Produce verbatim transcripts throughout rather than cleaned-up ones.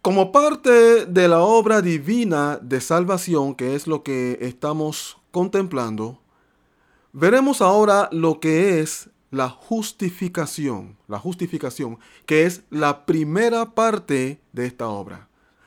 Como parte de la obra divina de salvación, que es lo que estamos contemplando, veremos ahora lo que es la justificación, la justificación, que es la primera parte de esta obra.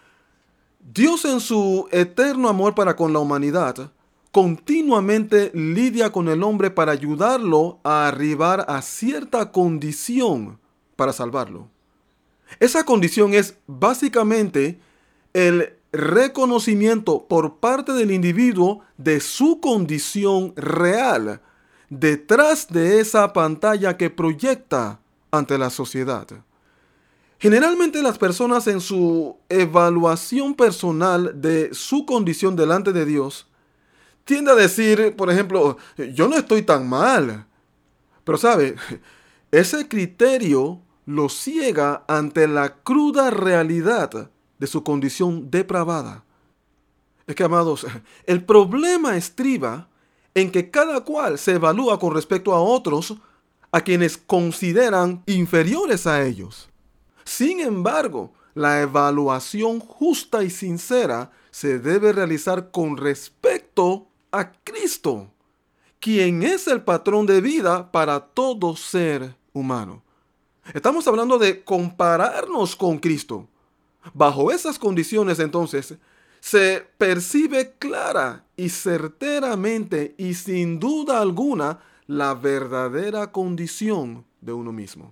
Dios, en su eterno amor para con la humanidad, continuamente lidia con el hombre para ayudarlo a arribar a cierta condición para salvarlo. Esa condición es básicamente el reconocimiento por parte del individuo de su condición real detrás de esa pantalla que proyecta ante la sociedad. Generalmente las personas, en su evaluación personal de su condición delante de Dios, tienden a decir, por ejemplo, yo no estoy tan mal. Pero sabe, ese criterio lo ciega ante la cruda realidad de su condición depravada. Es que, amados, el problema estriba en que cada cual se evalúa con respecto a otros a quienes consideran inferiores a ellos. Sin embargo, la evaluación justa y sincera se debe realizar con respecto a Cristo, quien es el patrón de vida para todo ser humano. Estamos hablando de compararnos con Cristo. Bajo esas condiciones, entonces, se percibe clara y certeramente y sin duda alguna la verdadera condición de uno mismo.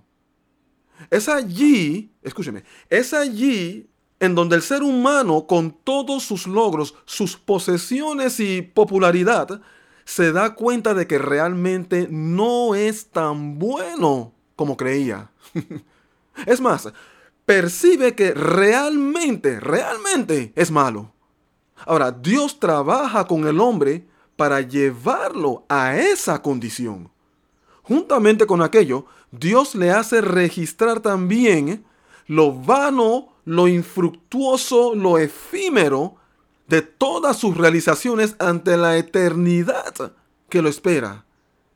Es allí, escúcheme, es allí en donde el ser humano, con todos sus logros, sus posesiones y popularidad, se da cuenta de que realmente no es tan bueno como creía. Es más, percibe que realmente, realmente es malo. Ahora, Dios trabaja con el hombre para llevarlo a esa condición. Juntamente con aquello, Dios le hace registrar también lo vano, lo infructuoso, lo efímero de todas sus realizaciones ante la eternidad que lo espera.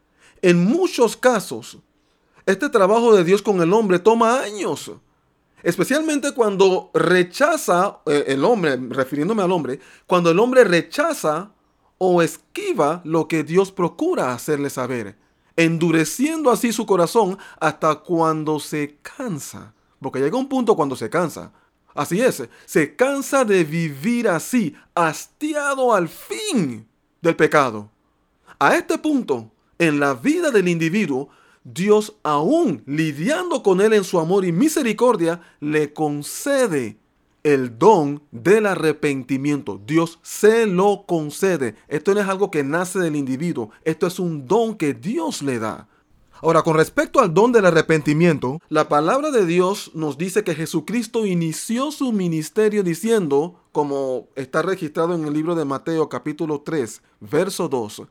En muchos casos, este trabajo de Dios con el hombre toma años, especialmente cuando rechaza, eh, el hombre, refiriéndome al hombre, cuando el hombre rechaza o esquiva lo que Dios procura hacerle saber, endureciendo así su corazón hasta cuando se cansa. Porque llega un punto cuando se cansa. Así es, se cansa de vivir así, hastiado al fin del pecado. A este punto, en la vida del individuo, Dios, aún lidiando con él en su amor y misericordia, le concede el don del arrepentimiento. Dios se lo concede. Esto no es algo que nace del individuo. Esto es un don que Dios le da. Ahora, con respecto al don del arrepentimiento, la palabra de Dios nos dice que Jesucristo inició su ministerio diciendo, como está registrado en el libro de Mateo capítulo tres, verso dos,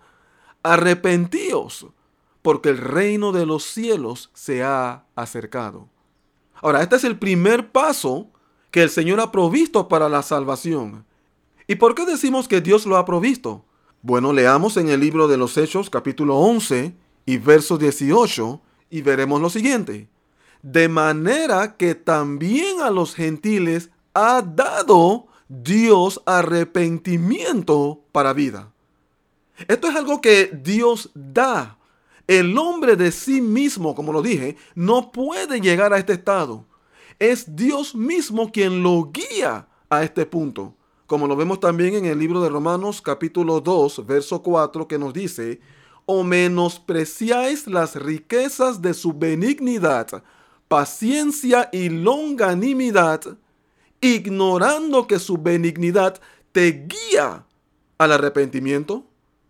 arrepentíos, porque el reino de los cielos se ha acercado. Ahora, este es el primer paso que el Señor ha provisto para la salvación. ¿Y por qué decimos que Dios lo ha provisto? Bueno, leamos en el libro de los Hechos capítulo once y verso dieciocho y veremos lo siguiente. De manera que también a los gentiles ha dado Dios arrepentimiento para vida. Esto es algo que Dios da. El hombre de sí mismo, como lo dije, no puede llegar a este estado. Es Dios mismo quien lo guía a este punto. Como lo vemos también en el libro de Romanos capítulo dos, verso cuatro, que nos dice: o menospreciáis las riquezas de su benignidad, paciencia y longanimidad, ignorando que su benignidad te guía al arrepentimiento.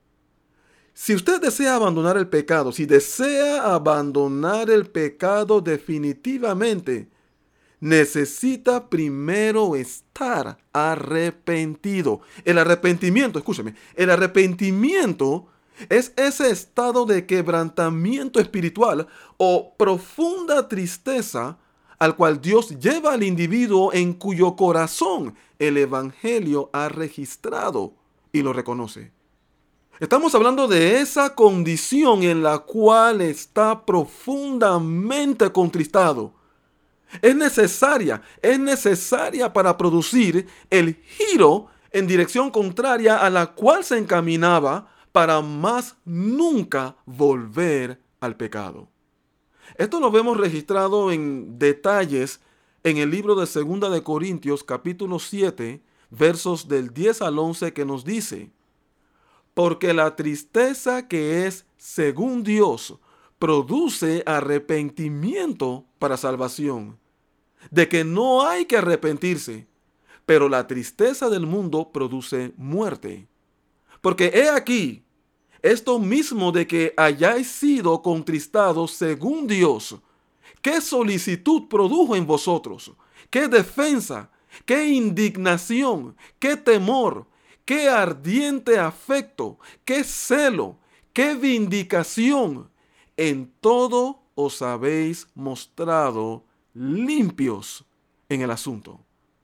Si usted desea abandonar el pecado, si desea abandonar el pecado definitivamente, necesita primero estar arrepentido. El arrepentimiento, escúcheme, el arrepentimiento es ese estado de quebrantamiento espiritual o profunda tristeza al cual Dios lleva al individuo en cuyo corazón el Evangelio ha registrado y lo reconoce. Estamos hablando de esa condición en la cual está profundamente contristado. Es necesaria, es necesaria para producir el giro en dirección contraria a la cual se encaminaba para más nunca volver al pecado. Esto lo vemos registrado en detalles en el libro de Segunda de Corintios, capítulo siete, versos del diez al once, que nos dice: porque la tristeza que es según Dios produce arrepentimiento para salvación, de que no hay que arrepentirse, pero la tristeza del mundo produce muerte. Porque he aquí, esto mismo de que hayáis sido contristados según Dios, ¿qué solicitud produjo en vosotros? ¿Qué defensa? ¿Qué indignación? ¿Qué temor? ¿Qué ardiente afecto? ¿Qué celo? ¿Qué vindicación? En todo os habéis mostrado limpios en el asunto.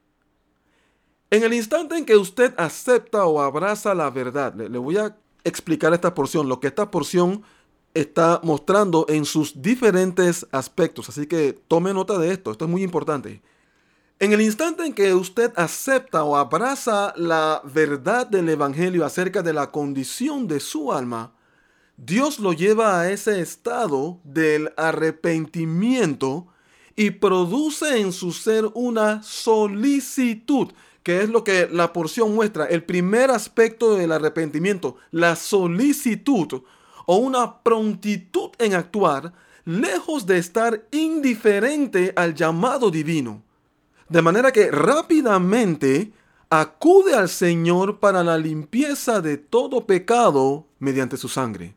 En el instante en que usted acepta o abraza la verdad, le, le voy a explicar esta porción, lo que esta porción está mostrando en sus diferentes aspectos. Así que tome nota de esto, esto es muy importante. En el instante en que usted acepta o abraza la verdad del Evangelio acerca de la condición de su alma, Dios lo lleva a ese estado del arrepentimiento y produce en su ser una solicitud, que es lo que la porción muestra. El primer aspecto del arrepentimiento, la solicitud o una prontitud en actuar, lejos de estar indiferente al llamado divino. De manera que rápidamente acude al Señor para la limpieza de todo pecado mediante su sangre.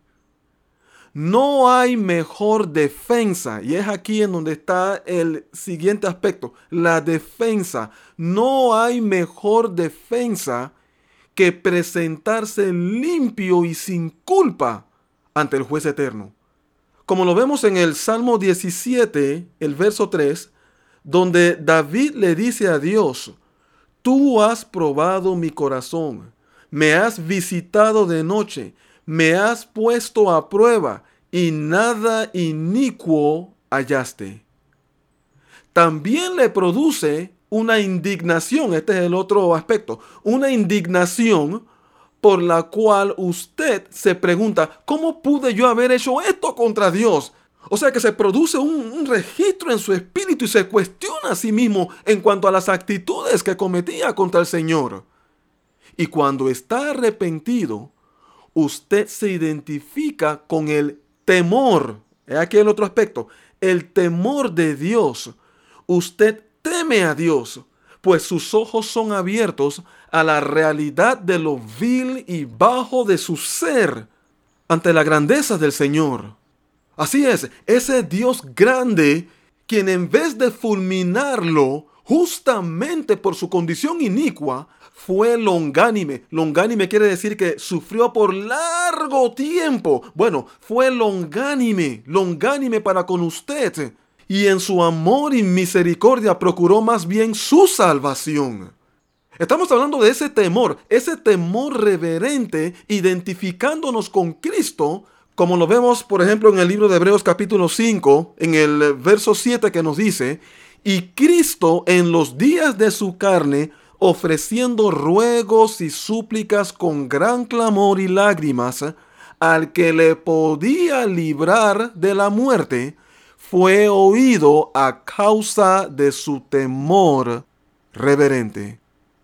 No hay mejor defensa, y es aquí en donde está el siguiente aspecto, la defensa. No hay mejor defensa que presentarse limpio y sin culpa ante el juez eterno. Como lo vemos en el Salmo diecisiete, el verso tres, donde David le dice a Dios: tú has probado mi corazón, me has visitado de noche, me has puesto a prueba y nada inicuo hallaste. También le produce una indignación, este es el otro aspecto, una indignación por la cual usted se pregunta: ¿cómo pude yo haber hecho esto contra Dios? O sea que se produce un, un registro en su espíritu y se cuestiona a sí mismo en cuanto a las actitudes que cometía contra el Señor. Y cuando está arrepentido, usted se identifica con el temor. He aquí el otro aspecto, el temor de Dios. Usted teme a Dios, pues sus ojos son abiertos a la realidad de lo vil y bajo de su ser ante la grandeza del Señor. Así es, ese Dios grande, quien en vez de fulminarlo justamente por su condición inicua, fue longánime. Longánime quiere decir que sufrió por largo tiempo. Bueno, fue longánime, longánime para con usted. Y en su amor y misericordia procuró más bien su salvación. Estamos hablando de ese temor, ese temor reverente, identificándonos con Cristo, como lo vemos, por ejemplo, en el libro de Hebreos capítulo cinco, en el verso siete, que nos dice: y Cristo en los días de su carne, ofreciendo ruegos y súplicas con gran clamor y lágrimas, al que le podía librar de la muerte, fue oído a causa de su temor reverente.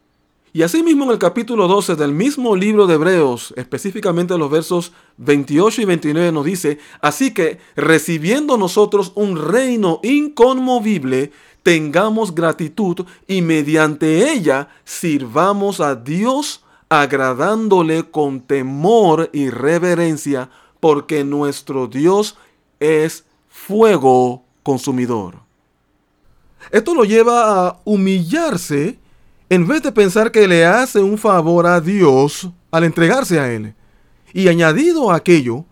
Y asimismo en el capítulo doce del mismo libro de Hebreos, específicamente los versos veintiocho y veintinueve, nos dice: así que, recibiendo nosotros un reino inconmovible, tengamos gratitud y mediante ella sirvamos a Dios, agradándole con temor y reverencia, porque nuestro Dios es fuego consumidor. Esto lo lleva a humillarse en vez de pensar que le hace un favor a Dios al entregarse a Él. Y añadido a aquello,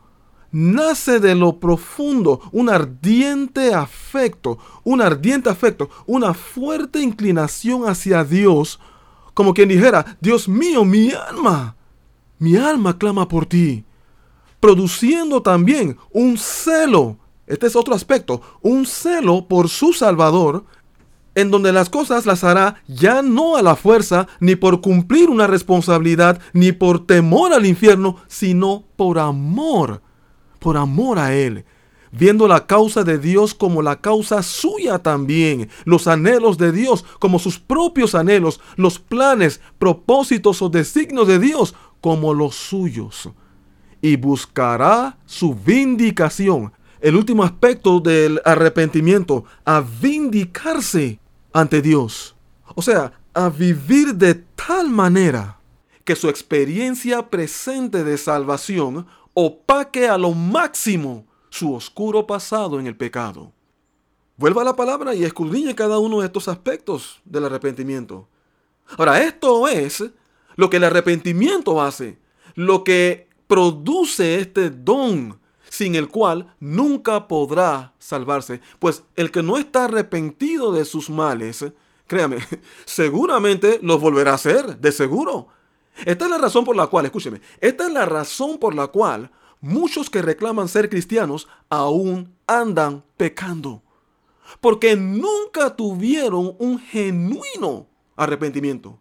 nace de lo profundo un ardiente afecto, un ardiente afecto, una fuerte inclinación hacia Dios, como quien dijera: Dios mío, mi alma, mi alma clama por ti, produciendo también un celo. Este es otro aspecto, un celo por su Salvador, en donde las cosas las hará ya no a la fuerza, ni por cumplir una responsabilidad, ni por temor al infierno, sino por amor, por amor a Él, viendo la causa de Dios como la causa suya también, los anhelos de Dios como sus propios anhelos, los planes, propósitos o designios de Dios como los suyos, y buscará su vindicación. El último aspecto del arrepentimiento, a vindicarse ante Dios. O sea, a vivir de tal manera que su experiencia presente de salvación opaque a lo máximo su oscuro pasado en el pecado. Vuelva a la palabra y escudriñe cada uno de estos aspectos del arrepentimiento. Ahora, esto es lo que el arrepentimiento hace, lo que produce este don, sin el cual nunca podrá salvarse. Pues el que no está arrepentido de sus males, créame, seguramente los volverá a hacer, de seguro. Esta es la razón por la cual, escúcheme, esta es la razón por la cual muchos que reclaman ser cristianos aún andan pecando. Porque nunca tuvieron un genuino arrepentimiento.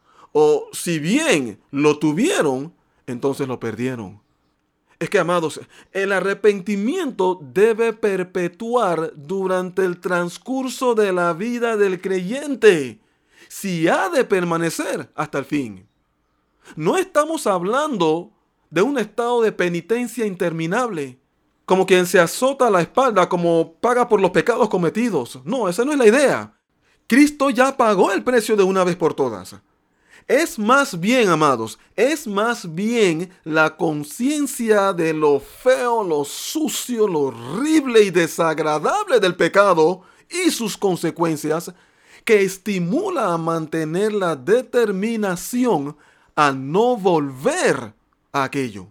O si bien lo tuvieron, entonces lo perdieron. Es que, amados, el arrepentimiento debe perpetuar durante el transcurso de la vida del creyente, si ha de permanecer hasta el fin. No estamos hablando de un estado de penitencia interminable, como quien se azota la espalda como paga por los pecados cometidos. No, esa no es la idea. Cristo ya pagó el precio de una vez por todas. Es más bien, amados, es más bien la conciencia de lo feo, lo sucio, lo horrible y desagradable del pecado y sus consecuencias que estimula a mantener la determinación a no volver a aquello.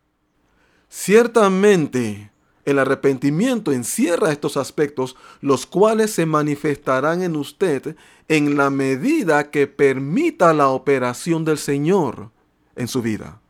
Ciertamente, el arrepentimiento encierra estos aspectos, los cuales se manifestarán en usted en la medida que permita la operación del Señor en su vida.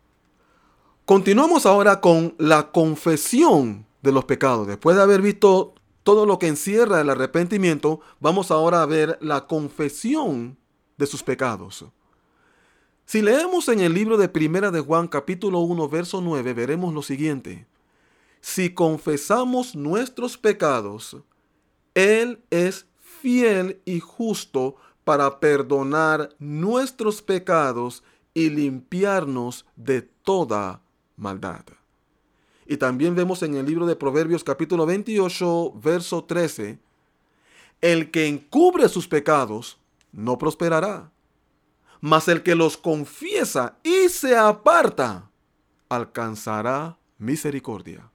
Continuamos ahora con la confesión de los pecados. Después de haber visto todo lo que encierra el arrepentimiento, vamos ahora a ver la confesión de sus pecados. Si leemos en el libro de Primera de Juan, capítulo uno, verso nueve, veremos lo siguiente. Si confesamos nuestros pecados, Él es fiel y justo para perdonar nuestros pecados y limpiarnos de toda maldad. Y también vemos en el libro de Proverbios, capítulo veintiocho, verso trece, el que encubre sus pecados no prosperará, mas el que los confiesa y se aparta alcanzará misericordia.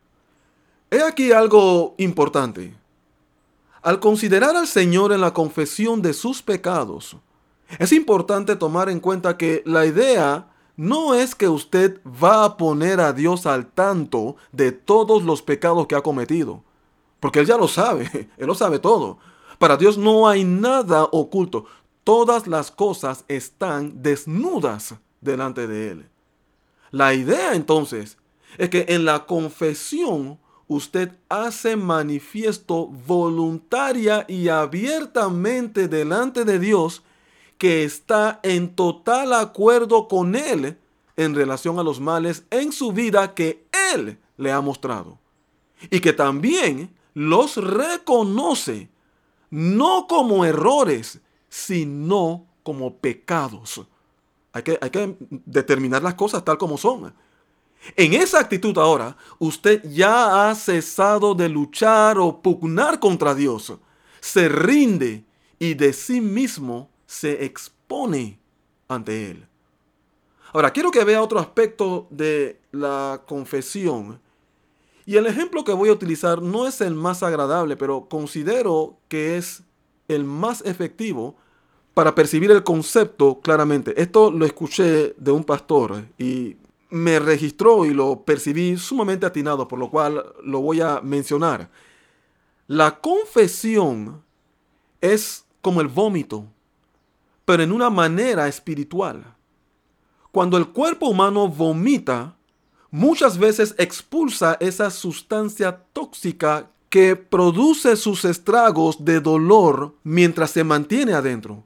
He aquí algo importante. Al considerar al Señor en la confesión de sus pecados, es importante tomar en cuenta que la idea no es que usted va a poner a Dios al tanto de todos los pecados que ha cometido, porque Él ya lo sabe, Él lo sabe todo. Para Dios no hay nada oculto. Todas las cosas están desnudas delante de Él. La idea entonces es que en la confesión usted hace manifiesto voluntaria y abiertamente delante de Dios que está en total acuerdo con Él en relación a los males en su vida que Él le ha mostrado. Y que también los reconoce no como errores, sino como pecados. Hay que, hay que determinar las cosas tal como son. En esa actitud ahora, usted ya ha cesado de luchar o pugnar contra Dios. Se rinde y de sí mismo se expone ante Él. Ahora, quiero que vea otro aspecto de la confesión. Y el ejemplo que voy a utilizar no es el más agradable, pero considero que es el más efectivo para percibir el concepto claramente. Esto lo escuché de un pastor y me registró y lo percibí sumamente atinado, por lo cual lo voy a mencionar. La confesión es como el vómito, pero en una manera espiritual. Cuando el cuerpo humano vomita, muchas veces expulsa esa sustancia tóxica que produce sus estragos de dolor mientras se mantiene adentro.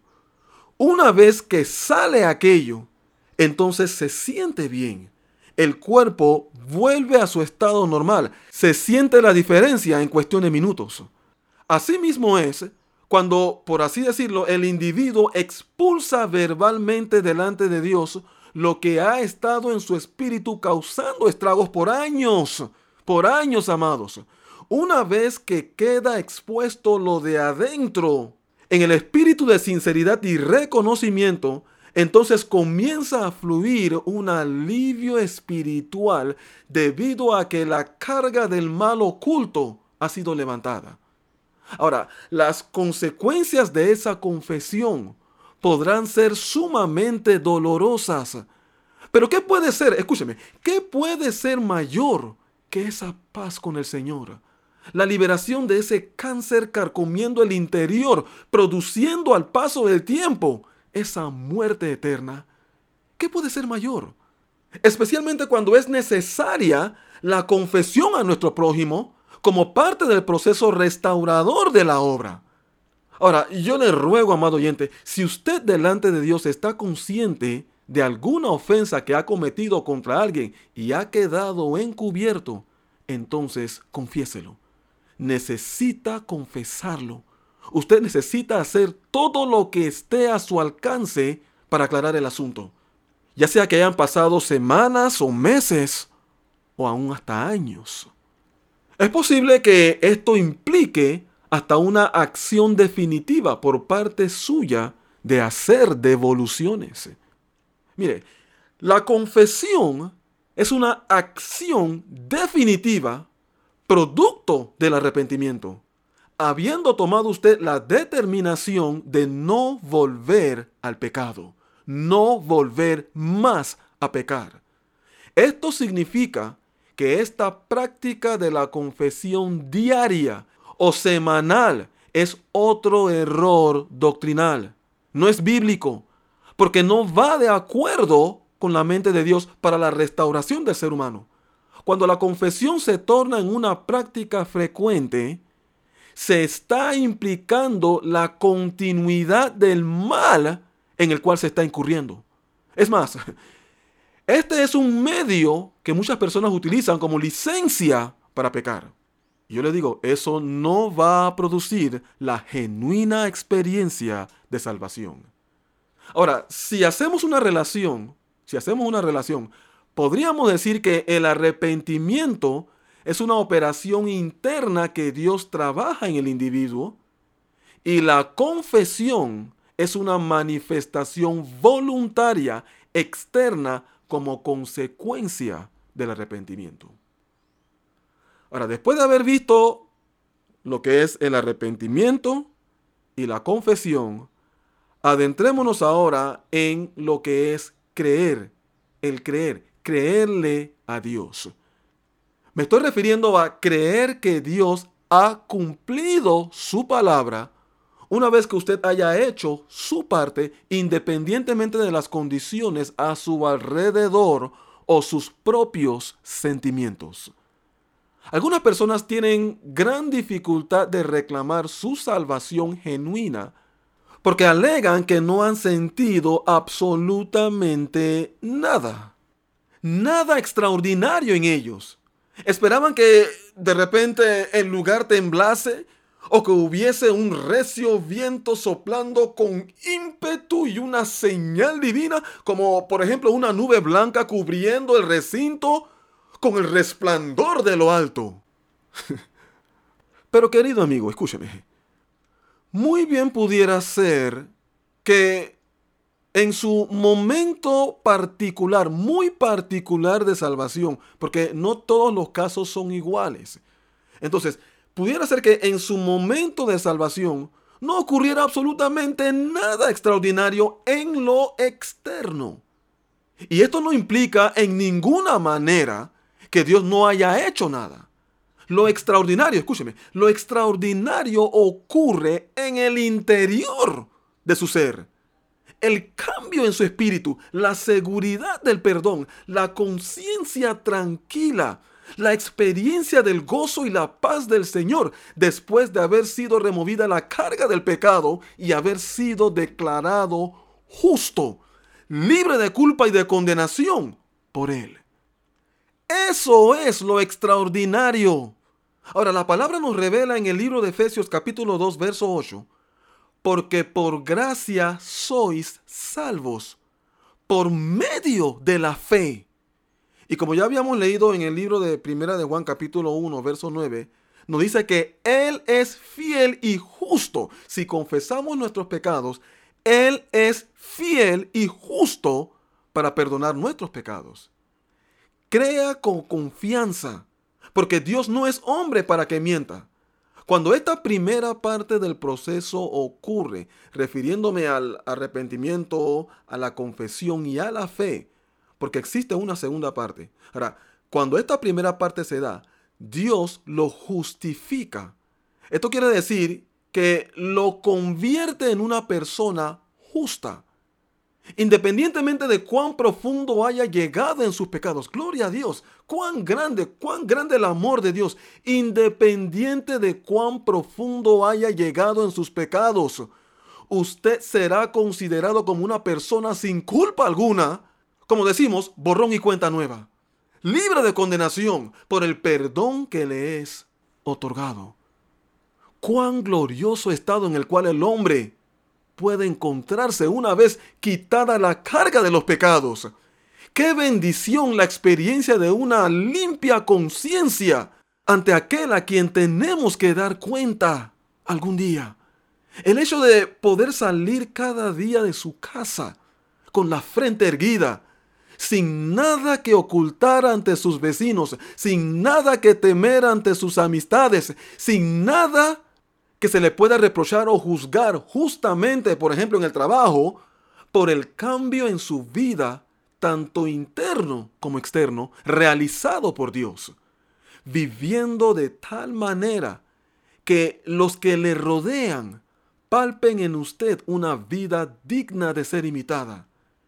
Una vez que sale aquello, entonces se siente bien. El cuerpo vuelve a su estado normal. Se siente la diferencia en cuestión de minutos. Asimismo es cuando, por así decirlo, el individuo expulsa verbalmente delante de Dios lo que ha estado en su espíritu causando estragos por años, por años, amados. Una vez que queda expuesto lo de adentro, en el espíritu de sinceridad y reconocimiento, entonces comienza a fluir un alivio espiritual debido a que la carga del mal oculto ha sido levantada. Ahora, las consecuencias de esa confesión podrán ser sumamente dolorosas. Pero ¿qué puede ser? Escúcheme, ¿qué puede ser mayor que esa paz con el Señor? La liberación de ese cáncer carcomiendo el interior, produciendo al paso del tiempo esa muerte eterna. ¿Qué puede ser mayor? Especialmente cuando es necesaria la confesión a nuestro prójimo como parte del proceso restaurador de la obra. Ahora, yo le ruego, amado oyente, si usted delante de Dios está consciente de alguna ofensa que ha cometido contra alguien y ha quedado encubierto, entonces confiéselo. Necesita confesarlo. Usted necesita hacer todo lo que esté a su alcance para aclarar el asunto. Ya sea que hayan pasado semanas o meses o aún hasta años. Es posible que esto implique hasta una acción definitiva por parte suya de hacer devoluciones. Mire, la confesión es una acción definitiva producto del arrepentimiento, habiendo tomado usted la determinación de no volver al pecado, no volver más a pecar. Esto significa que esta práctica de la confesión diaria o semanal es otro error doctrinal. No es bíblico, porque no va de acuerdo con la mente de Dios para la restauración del ser humano. Cuando la confesión se torna en una práctica frecuente, se está implicando la continuidad del mal en el cual se está incurriendo. Es más, este es un medio que muchas personas utilizan como licencia para pecar. Yo le digo, eso no va a producir la genuina experiencia de salvación. Ahora, si hacemos una relación, si hacemos una relación, podríamos decir que el arrepentimiento es una operación interna que Dios trabaja en el individuo y la confesión es una manifestación voluntaria externa como consecuencia del arrepentimiento. Ahora, después de haber visto lo que es el arrepentimiento y la confesión, adentrémonos ahora en lo que es creer, el creer, creerle a Dios. Me estoy refiriendo a creer que Dios ha cumplido su palabra una vez que usted haya hecho su parte independientemente de las condiciones a su alrededor o sus propios sentimientos. Algunas personas tienen gran dificultad de reclamar su salvación genuina porque alegan que no han sentido absolutamente nada. Nada extraordinario en ellos. Esperaban que de repente el lugar temblase o que hubiese un recio viento soplando con ímpetu y una señal divina, como por ejemplo una nube blanca cubriendo el recinto con el resplandor de lo alto. Pero querido amigo, escúcheme. Muy bien pudiera ser que en su momento particular, muy particular de salvación, porque no todos los casos son iguales. Entonces, pudiera ser que en su momento de salvación no ocurriera absolutamente nada extraordinario en lo externo. Y esto no implica en ninguna manera que Dios no haya hecho nada. Lo extraordinario, escúcheme, lo extraordinario ocurre en el interior de su ser. El cambio en su espíritu, la seguridad del perdón, la conciencia tranquila, La experiencia del gozo y la paz del Señor después de haber sido removida la carga del pecado y haber sido declarado justo, libre de culpa y de condenación por Él. Eso es lo extraordinario. Ahora, la palabra nos revela en el libro de Efesios capítulo dos, verso ocho, porque por gracia sois salvos, por medio de la fe. Y como ya habíamos leído en el libro de Primera de Juan capítulo uno, verso nueve, nos dice que Él es fiel y justo. Si confesamos nuestros pecados, Él es fiel y justo para perdonar nuestros pecados. Crea con confianza, porque Dios no es hombre para que mienta. Cuando esta primera parte del proceso ocurre, refiriéndome al arrepentimiento, a la confesión y a la fe, porque existe una segunda parte. Ahora, cuando esta primera parte se da, Dios lo justifica. Esto quiere decir que lo convierte en una persona justa, independientemente de cuán profundo haya llegado en sus pecados. Gloria a Dios. Cuán grande, cuán grande el amor de Dios, independiente de cuán profundo haya llegado en sus pecados. Usted será considerado como una persona sin culpa alguna, como decimos, borrón y cuenta nueva, libre de condenación por el perdón que le es otorgado. Cuán glorioso estado en el cual el hombre puede encontrarse una vez quitada la carga de los pecados. ¡Qué bendición la experiencia de una limpia conciencia ante aquel a quien tenemos que dar cuenta algún día! El hecho de poder salir cada día de su casa con la frente erguida, sin nada que ocultar ante sus vecinos, sin nada que temer ante sus amistades, sin nada que se le pueda reprochar o juzgar justamente, por ejemplo, en el trabajo, por el cambio en su vida, tanto interno como externo, realizado por Dios, viviendo de tal manera que los que le rodean palpen en usted una vida digna de ser imitada.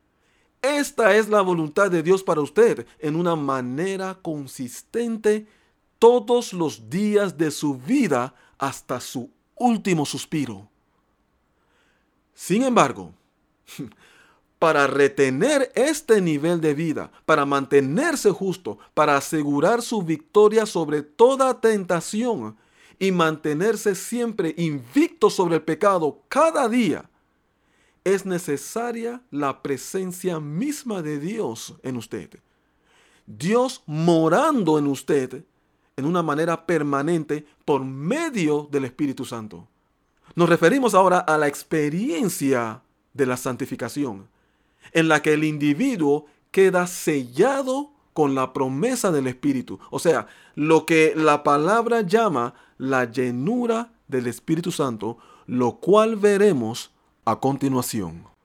Esta es la voluntad de Dios para usted en una manera consistente todos los días de su vida hasta su último suspiro. Sin embargo, para retener este nivel de vida, para mantenerse justo, para asegurar su victoria sobre toda tentación y mantenerse siempre invicto sobre el pecado cada día, es necesaria la presencia misma de Dios en usted. Dios morando en usted en una manera permanente por medio del Espíritu Santo. Nos referimos ahora a la experiencia de la santificación, en la que el individuo queda sellado con la promesa del Espíritu. O sea, lo que la palabra llama la llenura del Espíritu Santo, lo cual veremos a continuación.